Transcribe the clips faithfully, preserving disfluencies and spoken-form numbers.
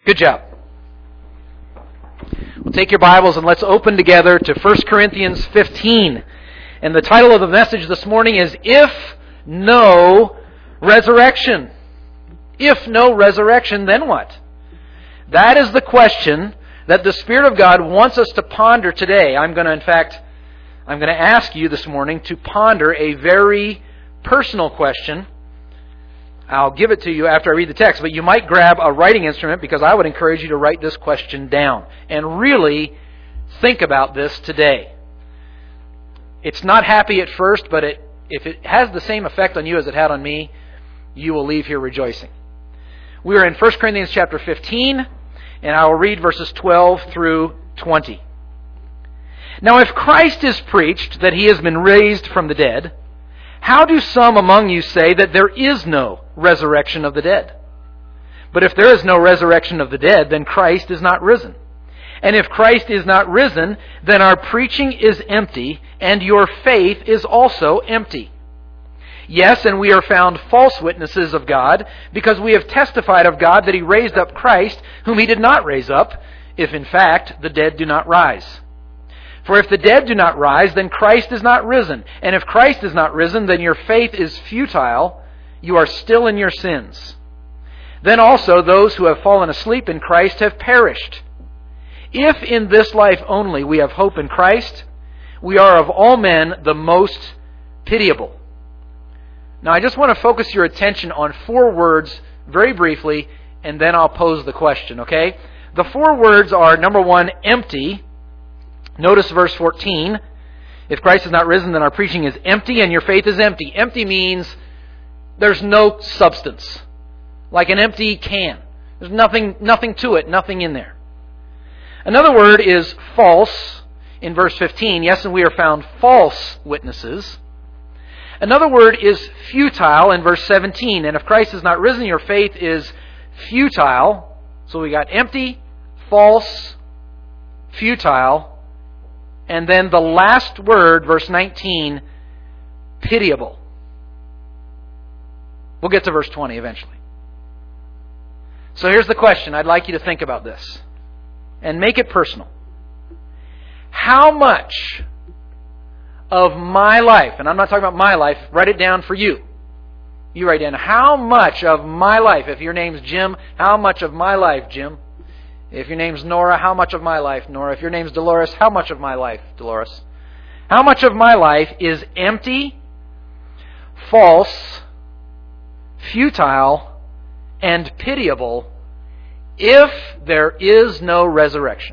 Good job. Well, take your Bibles and let's open together to First Corinthians fifteen. And the title of the message this morning is If No Resurrection. If no resurrection, then what? That is the question that the Spirit of God wants us to ponder today. I'm going to, in fact, I'm going to ask you this morning to ponder a very personal question. I'll give it to you after I read the text, but you might grab a writing instrument because I would encourage you to write this question down and really think about this today. It's not happy at first, but it, if it has the same effect on you as it had on me, you will leave here rejoicing. We are in First Corinthians chapter fifteen, and I will read verses twelve through twenty. Now if Christ is preached that He has been raised from the dead, how do some among you say that there is no resurrection of the dead? But if there is no resurrection of the dead, then Christ is not risen. And if Christ is not risen, then our preaching is empty, and your faith is also empty. Yes, and we are found false witnesses of God, because we have testified of God that He raised up Christ, whom He did not raise up, if in fact the dead do not rise. For if the dead do not rise, then Christ is not risen. And if Christ is not risen, then your faith is futile. You are still in your sins. Then also those who have fallen asleep in Christ have perished. If in this life only we have hope in Christ, we are of all men the most pitiable. Now I just want to focus your attention on four words very briefly, and then I'll pose the question, okay? The four words are, number one, empty. Notice verse fourteen. If Christ is not risen, then our preaching is empty and your faith is empty. Empty means there's no substance. Like an empty can. There's nothing, nothing to it, nothing in there. Another word is false in verse fifteen. Yes, and we are found false witnesses. Another word is futile in verse seventeen. And if Christ is not risen, your faith is futile. So we got empty, false, futile. And then the last word, verse nineteen, pitiable. We'll get to verse twenty eventually. So here's the question. I'd like you to think about this. And make it personal. How much of my life, and I'm not talking about my life, write it down for you. You write down, how much of my life, if your name's Jim, how much of my life, Jim? If your name's Nora, how much of my life, Nora? If your name's Dolores, how much of my life, Dolores? How much of my life is empty, false, futile, and pitiable if there is no resurrection?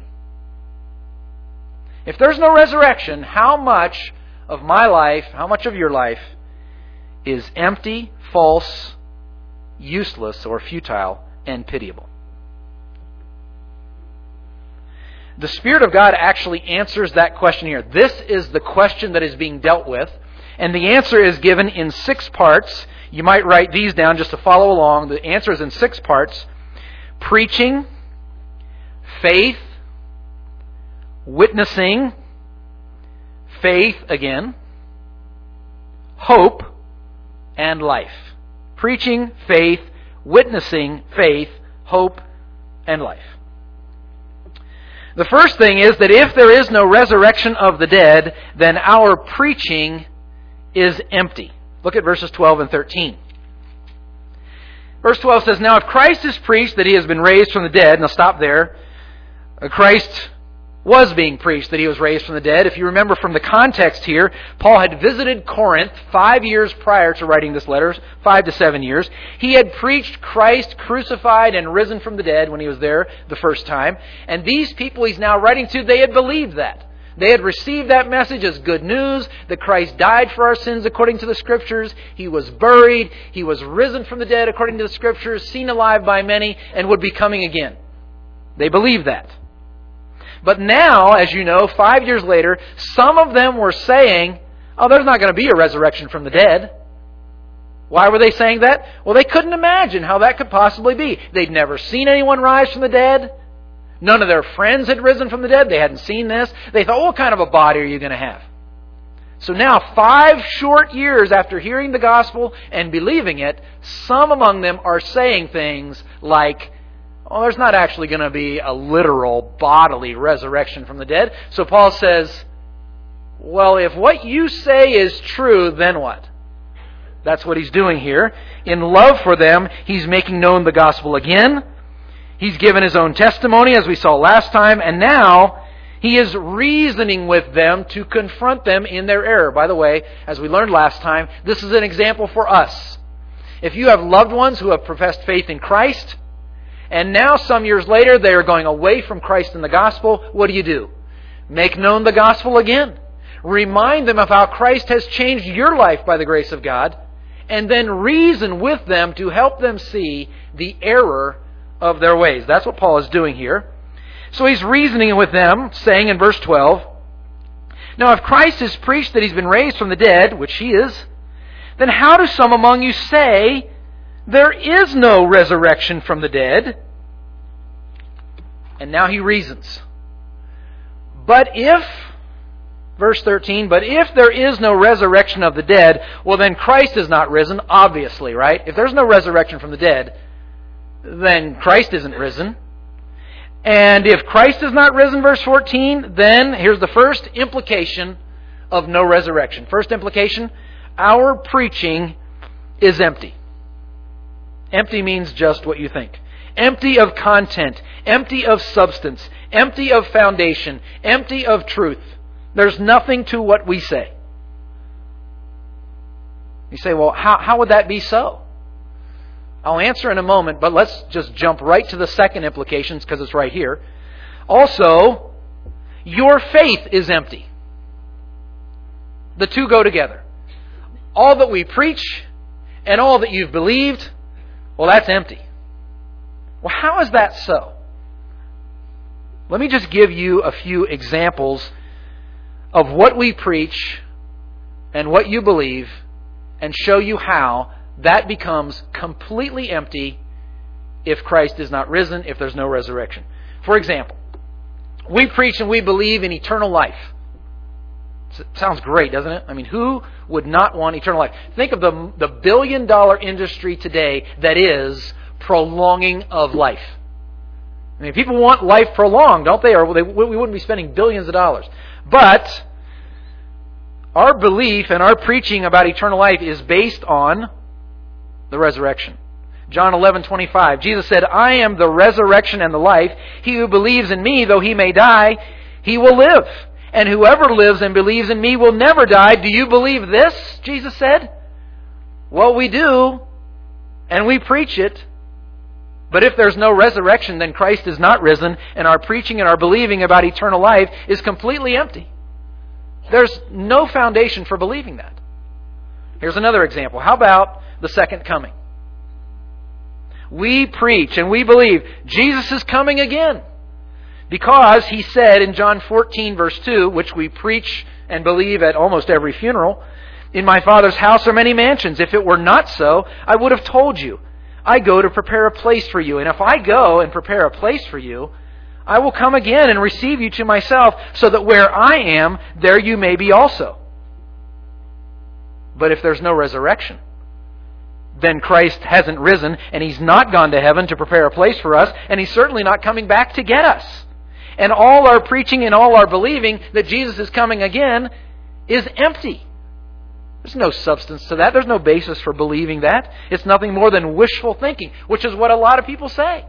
If there's no resurrection, how much of my life, how much of your life is empty, false, useless, or futile, and pitiable? The Spirit of God actually answers that question here. This is the question that is being dealt with, and the answer is given in six parts. You might write these down just to follow along. The answer is in six parts. Preaching, faith, witnessing, faith again, hope, and life. Preaching, faith, witnessing, faith, hope, and life. The first thing is that if there is no resurrection of the dead, then our preaching is empty. Look at verses twelve and thirteen. Verse twelve says, Now if Christ is preached that He has been raised from the dead, and I'll stop there. Christ was being preached that He was raised from the dead. If you remember from the context here, Paul had visited Corinth five years prior to writing this letter, five to seven years. He had preached Christ crucified and risen from the dead when he was there the first time. And these people he's now writing to, they had believed that. They had received that message as good news, that Christ died for our sins according to the Scriptures. He was buried. He was risen from the dead according to the Scriptures, seen alive by many, and would be coming again. They believed that. But now, as you know, five years later, some of them were saying, oh, there's not going to be a resurrection from the dead. Why were they saying that? Well, they couldn't imagine how that could possibly be. They'd never seen anyone rise from the dead. None of their friends had risen from the dead. They hadn't seen this. They thought, what kind of a body are you going to have? So now, five short years after hearing the gospel and believing it, some among them are saying things like, Well, there's not actually going to be a literal bodily resurrection from the dead. So Paul says, well, if what you say is true, then what? That's what he's doing here. In love for them, he's making known the gospel again. He's given his own testimony, as we saw last time, and now he is reasoning with them to confront them in their error. By the way, as we learned last time, this is an example for us. If you have loved ones who have professed faith in Christ, and now some years later they are going away from Christ and the gospel, what do you do? Make known the gospel again. Remind them of how Christ has changed your life by the grace of God, and then reason with them to help them see the error of their ways. That's what Paul is doing here. So he's reasoning with them, saying in verse twelve, now if Christ is preached that he's been raised from the dead, which he is, then how do some among you say there is no resurrection from the dead? And now he reasons. But if, verse thirteen, but if there is no resurrection of the dead, well then Christ is not risen, obviously, right? If there's no resurrection from the dead, then Christ isn't risen. And if Christ is not risen, verse fourteen, then here's the first implication of no resurrection. First implication, our preaching is empty. Empty means just what you think. Empty of content, empty of substance, empty of foundation, empty of truth. There's nothing to what we say. You say, well, how, how would that be so? I'll answer in a moment, but let's just jump right to the second implications because it's right here. Also, your faith is empty. The two go together. All that we preach and all that you've believed, well, that's empty. Well, how is that so? Let me just give you a few examples of what we preach and what you believe and show you how that becomes completely empty if Christ is not risen, if there's no resurrection. For example, we preach and we believe in eternal life. It sounds great, doesn't it? I mean, who would not want eternal life? Think of the, the billion dollar industry today that is prolonging of life. I mean, people want life prolonged, don't they? Or they, we wouldn't be spending billions of dollars. But our belief and our preaching about eternal life is based on the resurrection. John eleven twenty-five, Jesus said, I am the resurrection and the life. He who believes in me, though he may die, he will live. And whoever lives and believes in me will never die. Do you believe this? Jesus said. Well, we do. And we preach it. But if there's no resurrection, then Christ is not risen, and our preaching and our believing about eternal life is completely empty. There's no foundation for believing that. Here's another example. How about the second coming? We preach and we believe Jesus is coming again. Because he said in John fourteen verse two, which we preach and believe at almost every funeral, in my Father's house are many mansions. If it were not so, I would have told you. I go to prepare a place for you. And if I go and prepare a place for you, I will come again and receive you to myself, so that where I am, there you may be also. But if there's no resurrection, then Christ hasn't risen, and he's not gone to heaven to prepare a place for us, and he's certainly not coming back to get us. And all our preaching and all our believing that Jesus is coming again is empty. There's no substance to that. There's no basis for believing that. It's nothing more than wishful thinking, which is what a lot of people say.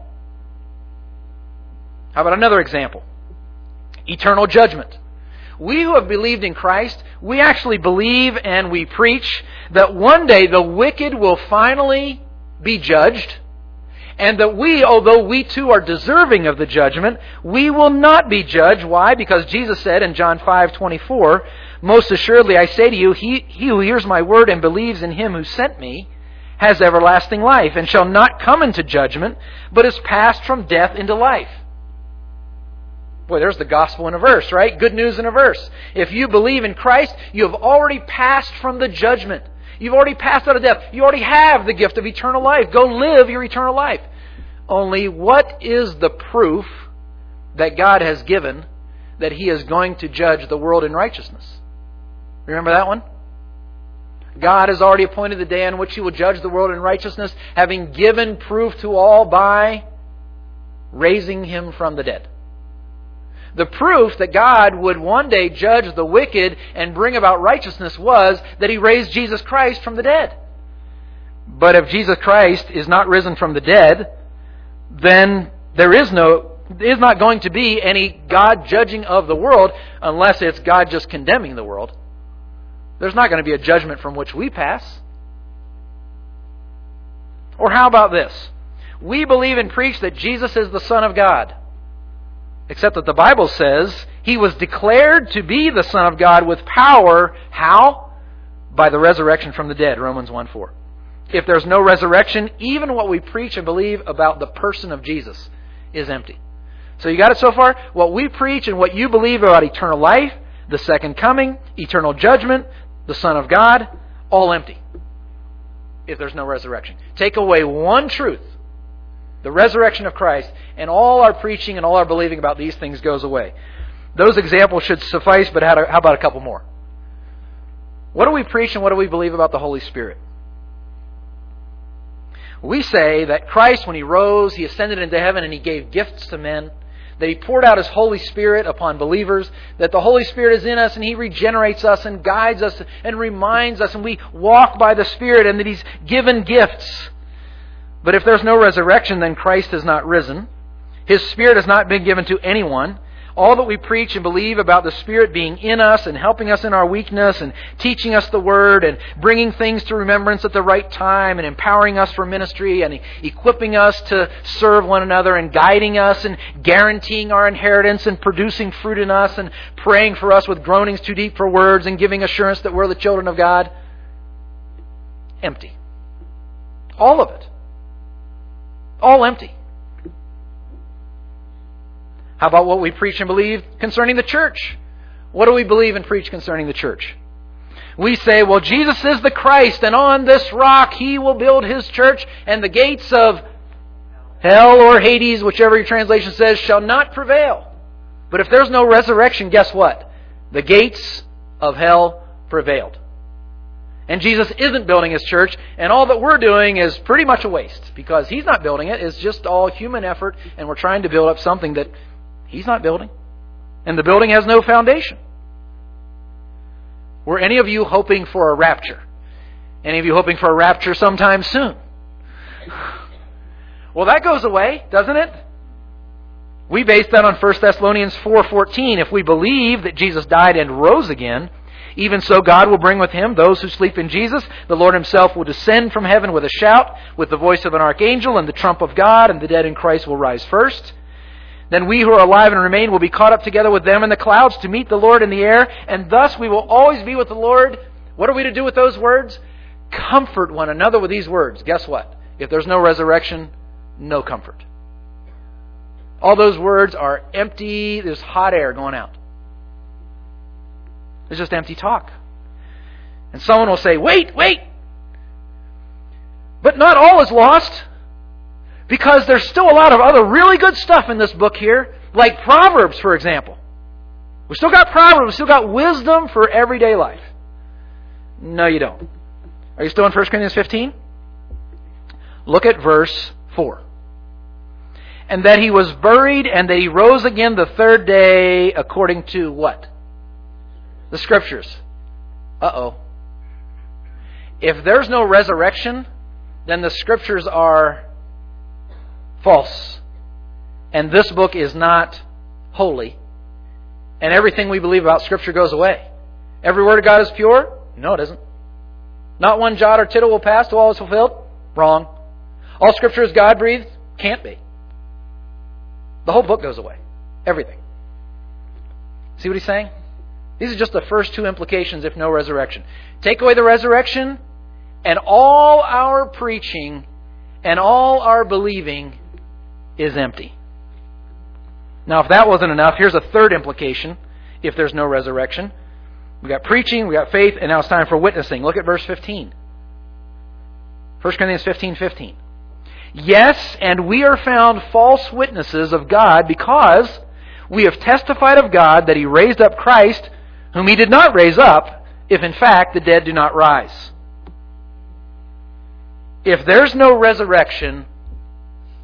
How about another example? Eternal judgment. We who have believed in Christ, we actually believe and we preach that one day the wicked will finally be judged, and that we, although we too are deserving of the judgment, we will not be judged. Why? Because Jesus said in John five twenty-four, most assuredly I say to you, he, he who hears my word and believes in him who sent me has everlasting life, and shall not come into judgment, but is passed from death into life. Boy, there's the gospel in a verse, right? Good news in a verse. If you believe in Christ, you have already passed from the judgment. You've already passed out of death. You already have the gift of eternal life. Go live your eternal life. Only what is the proof that God has given that he is going to judge the world in righteousness? Remember that one? God has already appointed the day on which he will judge the world in righteousness, having given proof to all by raising Him from the dead. The proof that God would one day judge the wicked and bring about righteousness was that He raised Jesus Christ from the dead. But if Jesus Christ is not risen from the dead, then there is no, is not going to be any God judging of the world unless it's God just condemning the world. There's not going to be a judgment from which we pass. Or how about this? We believe and preach that Jesus is the Son of God. Except that the Bible says He was declared to be the Son of God with power. How? By the resurrection from the dead, Romans one four. If there's no resurrection, even what we preach and believe about the person of Jesus is empty. So you got it so far? What we preach and what you believe about eternal life, the second coming, eternal judgment, the Son of God, all empty. If there's no resurrection. Take away one truth, the resurrection of Christ, and all our preaching and all our believing about these things goes away. Those examples should suffice, but how about a couple more? What do we preach and what do we believe about the Holy Spirit? We say that Christ, when He rose, He ascended into heaven and He gave gifts to men, that He poured out His Holy Spirit upon believers, that the Holy Spirit is in us and He regenerates us and guides us and reminds us, and we walk by the Spirit, and that He's given gifts. But if there's no resurrection, then Christ has not risen. His Spirit has not been given to anyone. All that we preach and believe about the Spirit being in us and helping us in our weakness and teaching us the Word and bringing things to remembrance at the right time and empowering us for ministry and equipping us to serve one another and guiding us and guaranteeing our inheritance and producing fruit in us and praying for us with groanings too deep for words and giving assurance that we're the children of God. Empty. All of it. All empty. How about what we preach and believe concerning the church? What do we believe and preach concerning the church? We say, well, Jesus is the Christ, and on this rock He will build His church, and the gates of hell or Hades, whichever your translation says, shall not prevail. But if there's no resurrection, guess what? The gates of hell prevailed. And Jesus isn't building His church, and all that we're doing is pretty much a waste, because He's not building it. It's just all human effort, and we're trying to build up something that He's not building. And the building has no foundation. Were any of you hoping for a rapture? Any of you hoping for a rapture sometime soon? Well, that goes away, doesn't it? We base that on First Thessalonians four fourteen. If we believe that Jesus died and rose again, even so God will bring with Him those who sleep in Jesus. The Lord Himself will descend from heaven with a shout, with the voice of an archangel and the trump of God, and the dead in Christ will rise first. Then we who are alive and remain will be caught up together with them in the clouds to meet the Lord in the air, and thus we will always be with the Lord. What are we to do with those words? Comfort one another with these words. Guess what? If there's no resurrection, no comfort. All those words are empty. There's hot air going out. It's just empty talk. And someone will say, wait, wait! But not all is lost. Because there's still a lot of other really good stuff in this book here, like Proverbs, for example. We still got Proverbs, we still got wisdom for everyday life. No, you don't. Are you still in First Corinthians fifteen? Look at verse four. And that He was buried and that He rose again the third day according to what? The Scriptures. Uh-oh. If there's no resurrection, then the Scriptures are false. And this book is not holy. And everything we believe about Scripture goes away. Every word of God is pure? No, it isn't. Not one jot or tittle will pass till all is fulfilled? Wrong. All Scripture is God-breathed? Can't be. The whole book goes away. Everything. See what he's saying? These are just the first two implications if no resurrection. Take away the resurrection, and all our preaching and all our believing is empty. Now, if that wasn't enough, here's a third implication if there's no resurrection. We got preaching, we got faith, and now it's time for witnessing. Look at verse fifteen. First Corinthians fifteen fifteen. Yes, and we are found false witnesses of God because we have testified of God that He raised up Christ, whom He did not raise up, if in fact the dead do not rise. If there's no resurrection,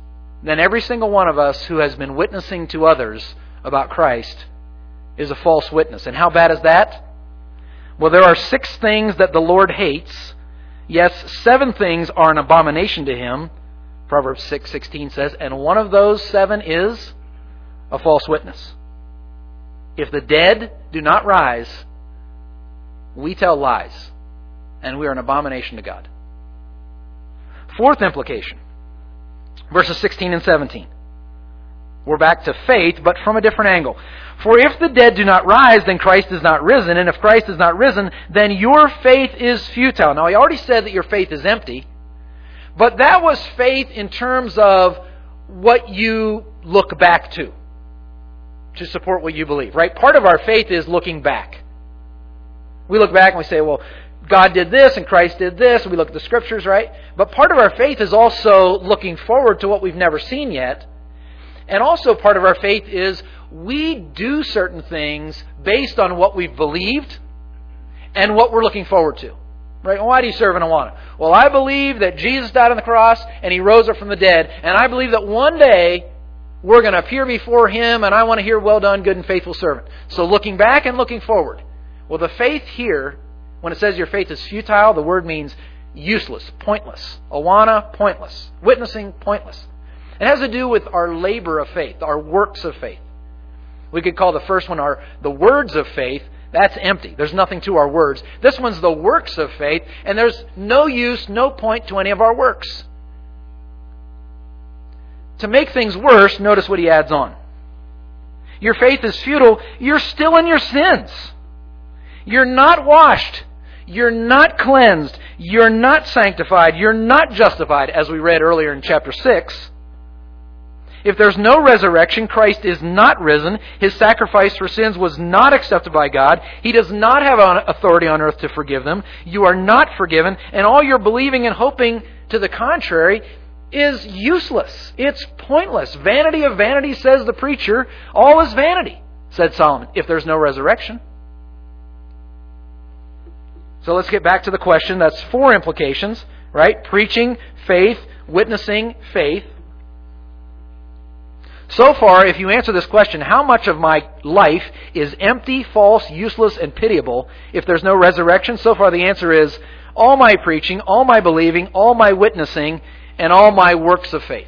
then every single one of us who has been witnessing to others about Christ is a false witness. And how bad is that? Well, there are six things that the Lord hates. Yes, seven things are an abomination to Him, Proverbs six sixteen says, and one of those seven is a false witness. If the dead do not rise, we tell lies, and we are an abomination to God. Fourth implication, verses sixteen and seventeen. We're back to faith, but from a different angle. For if the dead do not rise, then Christ is not risen. And if Christ is not risen, then your faith is futile. Now, I already said that your faith is empty. But that was faith in terms of what you look back to, to support what you believe, right? Part of our faith is looking back. We look back and we say, well, God did this and Christ did this. And we look at the Scriptures, right? But part of our faith is also looking forward to what we've never seen yet. And also part of our faith is we do certain things based on what we've believed and what we're looking forward to. Right? Well, why do you serve in Awana? Well, I believe that Jesus died on the cross and He rose up from the dead. And I believe that one day we're going to appear before Him and I want to hear, well done, good and faithful servant. So looking back and looking forward. Well, the faith here, when it says your faith is futile, the word means useless, pointless. Awana, pointless. Witnessing, pointless. It has to do with our labor of faith, our works of faith. We could call the first one our the words of faith. That's empty. There's nothing to our words. This one's the works of faith, and there's no use, no point to any of our works. To make things worse, notice what he adds on. Your faith is futile. You're still in your sins. You're not washed. You're not cleansed. You're not sanctified. You're not justified, as we read earlier in chapter six. If there's no resurrection, Christ is not risen. His sacrifice for sins was not accepted by God. He does not have authority on earth to forgive them. You are not forgiven. And all your believing and hoping to the contrary is useless. It's pointless. Vanity of vanity, says the preacher. All is vanity, said Solomon, if there's no resurrection. So let's get back to the question. That's four implications, right? Preaching, faith, witnessing, faith. So far, if you answer this question, how much of my life is empty, false, useless, and pitiable if there's no resurrection? So far the answer is all my preaching, all my believing, all my witnessing, and all my works of faith.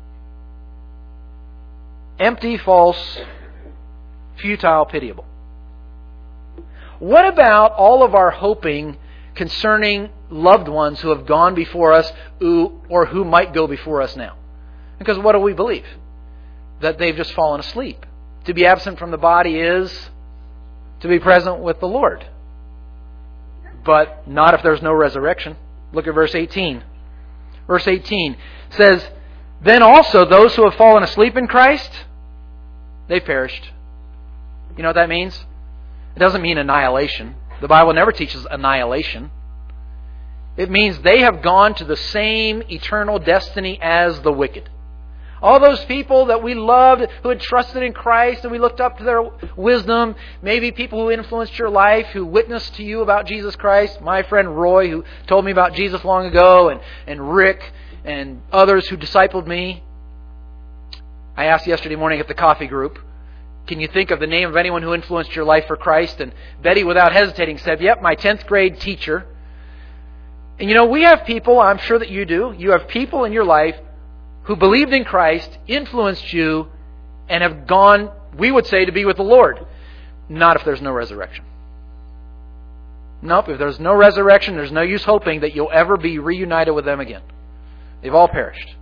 Empty, false, futile, pitiable. What about all of our hoping concerning loved ones who have gone before us who, or who might go before us now? Because what do we believe? That they've just fallen asleep. To be absent from the body is to be present with the Lord. But not if there's no resurrection. Look at verse eighteen. Verse eighteen says, then also those who have fallen asleep in Christ, they perished. You know what that means? It doesn't mean annihilation. The Bible never teaches annihilation. It means they have gone to the same eternal destiny as the wicked. All those people that we loved, who had trusted in Christ and we looked up to their wisdom, maybe people who influenced your life, who witnessed to you about Jesus Christ, my friend Roy, who told me about Jesus long ago, and, and Rick, and others who discipled me. I asked yesterday morning at the coffee group, can you think of the name of anyone who influenced your life for Christ? And Betty, without hesitating, said, yep, my tenth grade teacher. And you know, we have people, I'm sure that you do, you have people in your life who believed in Christ, influenced you, and have gone, we would say, to be with the Lord. Not if there's no resurrection. Nope, if there's no resurrection, there's no use hoping that you'll ever be reunited with them again. They've all perished.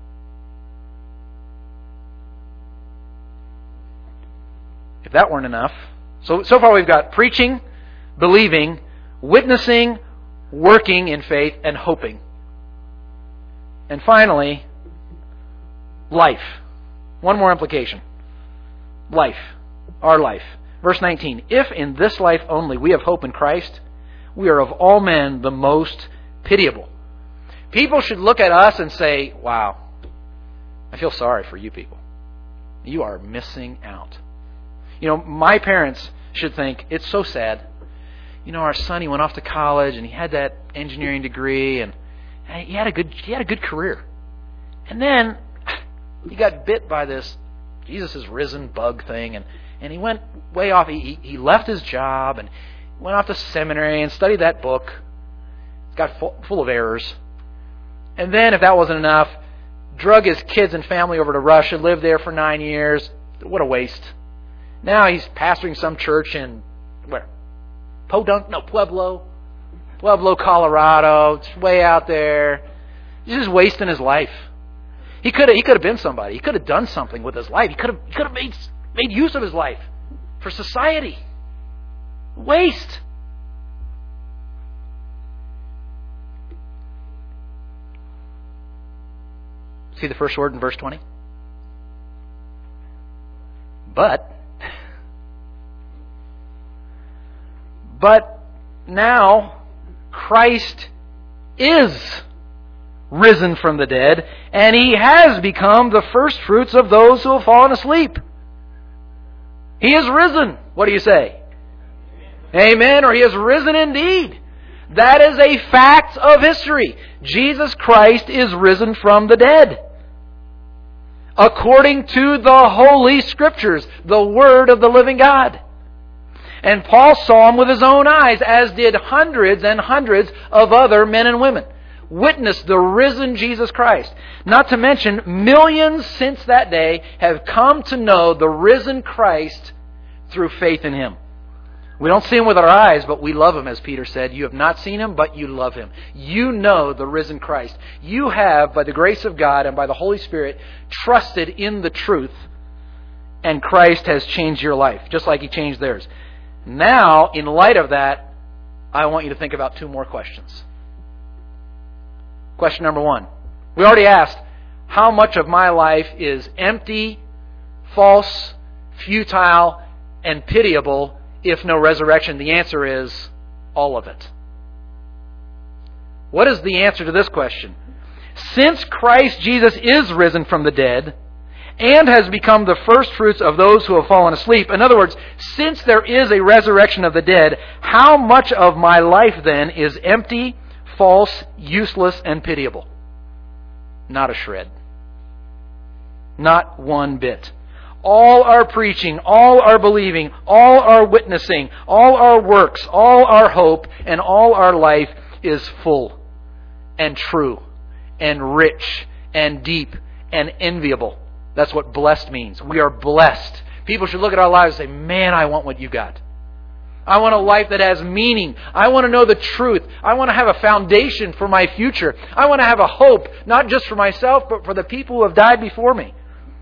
If that weren't enough, so, so far we've got preaching, believing, witnessing, working in faith, and hoping. And finally, life. One more implication. Life. Our life. Verse nineteen. If in this life only we have hope in Christ, we are of all men the most pitiable. People should look at us and say, wow, I feel sorry for you people. You are missing out. You know, my parents should think, it's so sad. You know, our son, he went off to college and he had that engineering degree and he had a good, he had a good career. And then He got bit by this Jesus is risen bug thing, and, and he went way off. He, he left his job and went off to seminary and studied that book. It got full, full of errors. And then, if that wasn't enough, drug his kids and family over to Russia, lived there for nine years. What a waste. Now he's pastoring some church in, where? Podunk? No, Pueblo. Pueblo, Colorado. It's way out there. He's just wasting his life. He could have, he could have been somebody. He could have done something with his life. He could have, he could have made, made use of his life for society. Waste. See the first word in verse twenty? But, but now Christ is risen from the dead, and He has become the first fruits of those who have fallen asleep. He is risen. What do you say? Amen. Or He is risen indeed. That is a fact of history. Jesus Christ is risen from the dead. According to the Holy Scriptures, the Word of the living God. And Paul saw Him with his own eyes, as did hundreds and hundreds of other men and women. Witnessed the risen Jesus Christ. Not to mention, millions since that day have come to know the risen Christ through faith in Him. We don't see Him with our eyes, but we love Him, as Peter said. You have not seen Him, but you love Him. You know the risen Christ. You have, by the grace of God and by the Holy Spirit, trusted in the truth, and Christ has changed your life, just like He changed theirs. Now, in light of that, I want you to think about two more questions. Question number one. We already asked, how much of my life is empty, false, futile, and pitiable if no resurrection? The answer is all of it. What is the answer to this question? Since Christ Jesus is risen from the dead and has become the first fruits of those who have fallen asleep, in other words, since there is a resurrection of the dead, how much of my life then is empty, false, useless, and pitiable? Not a shred. Not one bit. All our preaching, all our believing, all our witnessing, all our works, all our hope, and all our life is full and true and rich and deep and enviable. That's what blessed means. We are blessed. People should look at our lives and say, man, I want what you got. I want a life that has meaning. I want to know the truth. I want to have a foundation for my future. I want to have a hope, not just for myself, but for the people who have died before me.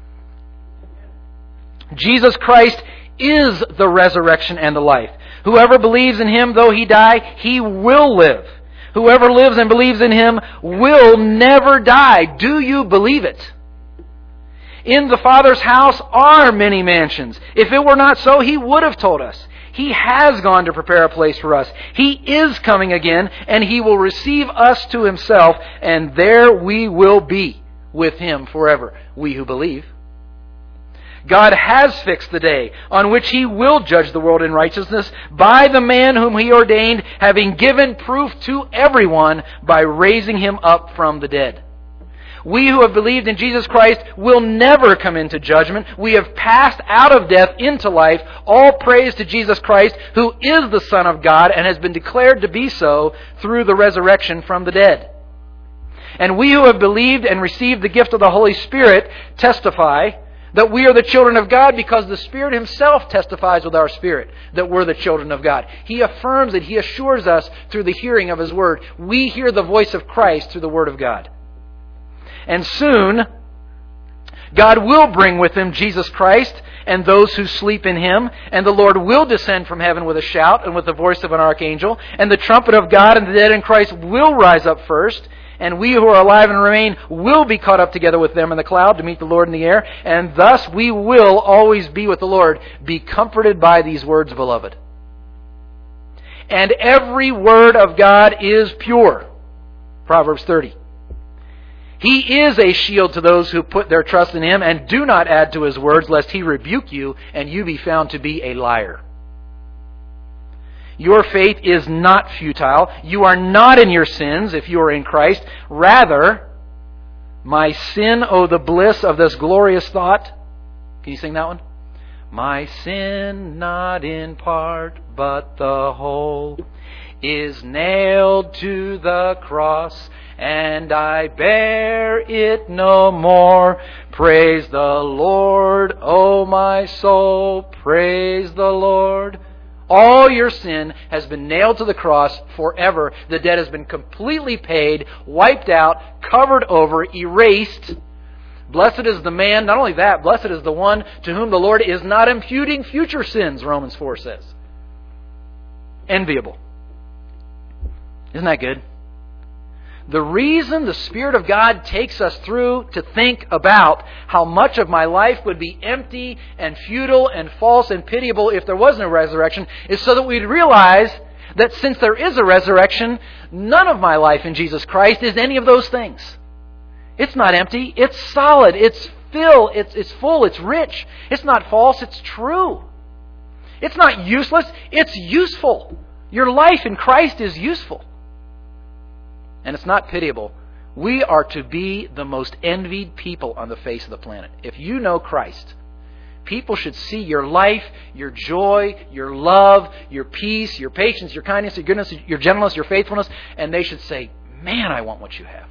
Jesus Christ is the resurrection and the life. Whoever believes in Him, though he die, he will live. Whoever lives and believes in Him will never die. Do you believe it? In the Father's house are many mansions. If it were not so, He would have told us. He has gone to prepare a place for us. He is coming again, and He will receive us to Himself, and there we will be with Him forever, we who believe. God has fixed the day on which He will judge the world in righteousness by the man whom He ordained, having given proof to everyone by raising Him up from the dead. We who have believed in Jesus Christ will never come into judgment. We have passed out of death into life. All praise to Jesus Christ, who is the Son of God and has been declared to be so through the resurrection from the dead. And we who have believed and received the gift of the Holy Spirit testify that we are the children of God, because the Spirit Himself testifies with our spirit that we're the children of God. He affirms it. He assures us through the hearing of His Word. We hear the voice of Christ through the Word of God. And soon, God will bring with Him Jesus Christ and those who sleep in Him, and the Lord will descend from heaven with a shout and with the voice of an archangel, and the trumpet of God, and the dead in Christ will rise up first. And we who are alive and remain will be caught up together with them in the cloud to meet the Lord in the air. And thus we will always be with the Lord. Be comforted by these words, beloved. And every word of God is pure. Proverbs thirty. He is a shield to those who put their trust in Him, and do not add to His words, lest He rebuke you and you be found to be a liar. Your faith is not futile. You are not in your sins if you are in Christ. Rather, My sin, oh the bliss of this glorious thought. Can you sing that one? My sin, not in part, but the whole, is nailed to the cross, and I bear it no more. Praise the Lord, O my soul, praise the Lord. All your sin has been nailed to the cross forever. The debt has been completely paid, wiped out, covered over, erased. Blessed is the man, not only that, blessed is the one to whom the Lord is not imputing future sins, Romans four says. Enviable. Isn't that good? The reason the Spirit of God takes us through to think about how much of my life would be empty and futile and false and pitiable if there was no resurrection is so that we'd realize that since there is a resurrection, none of my life in Jesus Christ is any of those things. It's not empty. It's solid. It's full. It's, it's full. It's rich. It's not false. It's true. It's not useless. It's useful. Your life in Christ is useful. And it's not pitiable. We are to be the most envied people on the face of the planet. If you know Christ, people should see your life, your joy, your love, your peace, your patience, your kindness, your goodness, your gentleness, your faithfulness, and they should say, man, I want what you have.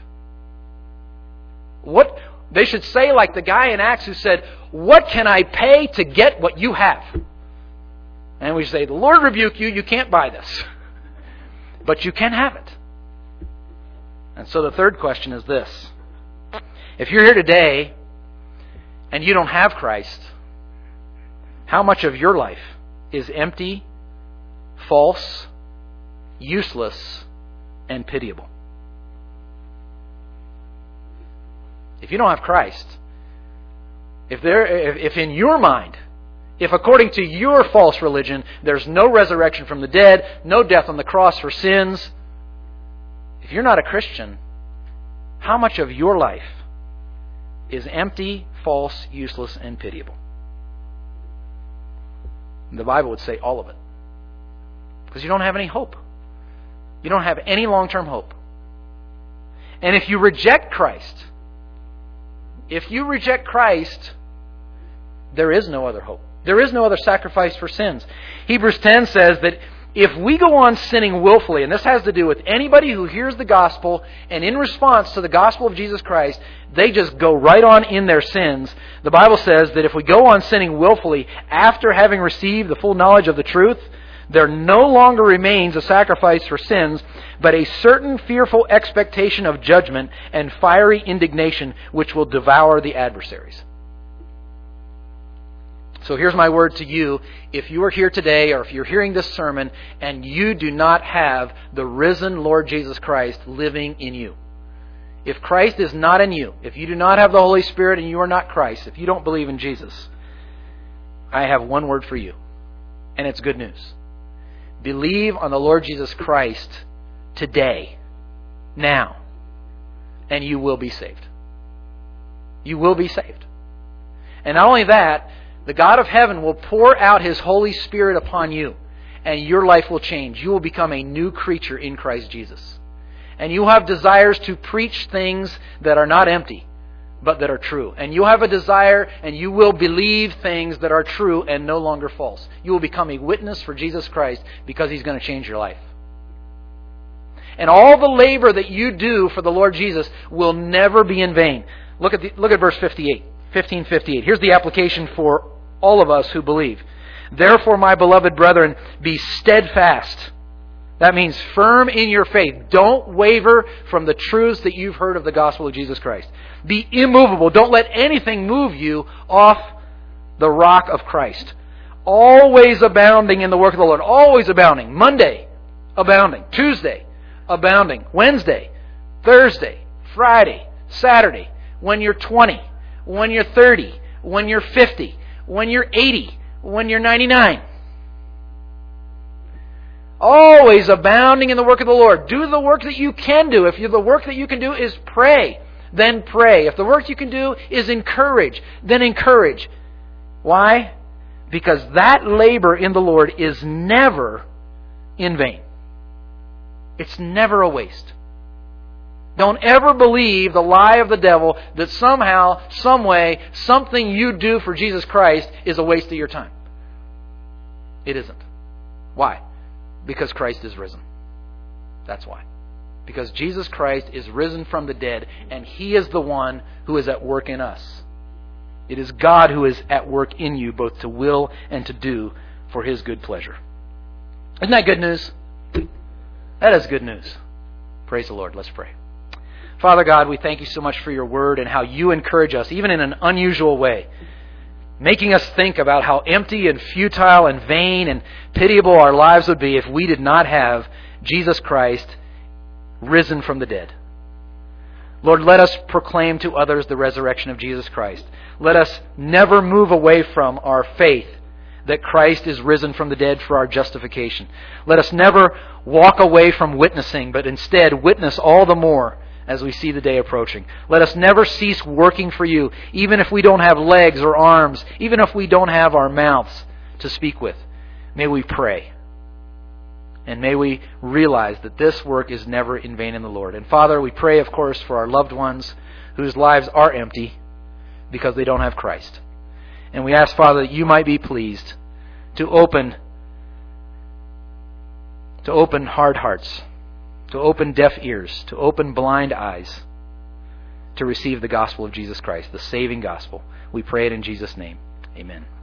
What they should say, like the guy in Acts who said, what can I pay to get what you have? And we say, the Lord rebuke you, you can't buy this. But you can have it. And so the third question is this. If you're here today and you don't have Christ, how much of your life is empty, false, useless, and pitiable? If you don't have Christ, if there, if, if in your mind, if according to your false religion, there's no resurrection from the dead, no death on the cross for sins, if you're not a Christian, how much of your life is empty, false, useless, and pitiable? The Bible would say all of it. Because you don't have any hope. You don't have any long-term hope. And if you reject Christ, if you reject Christ, there is no other hope. There is no other sacrifice for sins. Hebrews ten says that if we go on sinning willfully, and this has to do with anybody who hears the gospel and in response to the gospel of Jesus Christ, they just go right on in their sins. The Bible says that if we go on sinning willfully after having received the full knowledge of the truth, there no longer remains a sacrifice for sins, but a certain fearful expectation of judgment and fiery indignation which will devour the adversaries. So here's my word to you. If you are here today, or if you're hearing this sermon, and you do not have the risen Lord Jesus Christ living in you, if Christ is not in you, if you do not have the Holy Spirit and you are not Christ, if you don't believe in Jesus, I have one word for you, and it's good news. Believe on the Lord Jesus Christ today, now, and you will be saved. You will be saved. And not only that, the God of heaven will pour out His Holy Spirit upon you, and your life will change. You will become a new creature in Christ Jesus. And you have desires to preach things that are not empty, but that are true. And you have a desire, and you will believe things that are true and no longer false. You will become a witness for Jesus Christ because He's going to change your life. And all the labor that you do for the Lord Jesus will never be in vain. Look at the, look at verse fifty-eight, fifteen fifty-eight. Here's the application for all of us who believe. Therefore, my beloved brethren, be steadfast. That means firm in your faith. Don't waver from the truths that you've heard of the gospel of Jesus Christ. Be immovable. Don't let anything move you off the rock of Christ. Always abounding in the work of the Lord. Always abounding. Monday, abounding. Tuesday, abounding. Wednesday, Thursday, Friday, Saturday. When you're twenty, when you're thirty, when you're fifty, when you're eighty, when you're ninety-nine. Always abounding in the work of the Lord. Do the work that you can do. If you, the work that you can do is pray, then pray. If the work you can do is encourage, then encourage. Why? Because that labor in the Lord is never in vain. It's never a waste. Don't ever believe the lie of the devil that somehow, some way, something you do for Jesus Christ is a waste of your time. It isn't. Why? Because Christ is risen. That's why. Because Jesus Christ is risen from the dead, and He is the one who is at work in us. It is God who is at work in you, both to will and to do for His good pleasure. Isn't that good news? That is good news. Praise the Lord. Let's pray. Father God, we thank You so much for Your Word and how You encourage us, even in an unusual way, making us think about how empty and futile and vain and pitiable our lives would be if we did not have Jesus Christ risen from the dead. Lord, let us proclaim to others the resurrection of Jesus Christ. Let us never move away from our faith that Christ is risen from the dead for our justification. Let us never walk away from witnessing, but instead witness all the more as we see the day approaching. Let us never cease working for You, even if we don't have legs or arms, even if we don't have our mouths to speak with. May we pray. And may we realize that this work is never in vain in the Lord. And Father, we pray, of course, for our loved ones whose lives are empty because they don't have Christ. And we ask, Father, that You might be pleased to open, to open hard hearts, to open deaf ears, to open blind eyes, to receive the gospel of Jesus Christ, the saving gospel. We pray it in Jesus' name. Amen.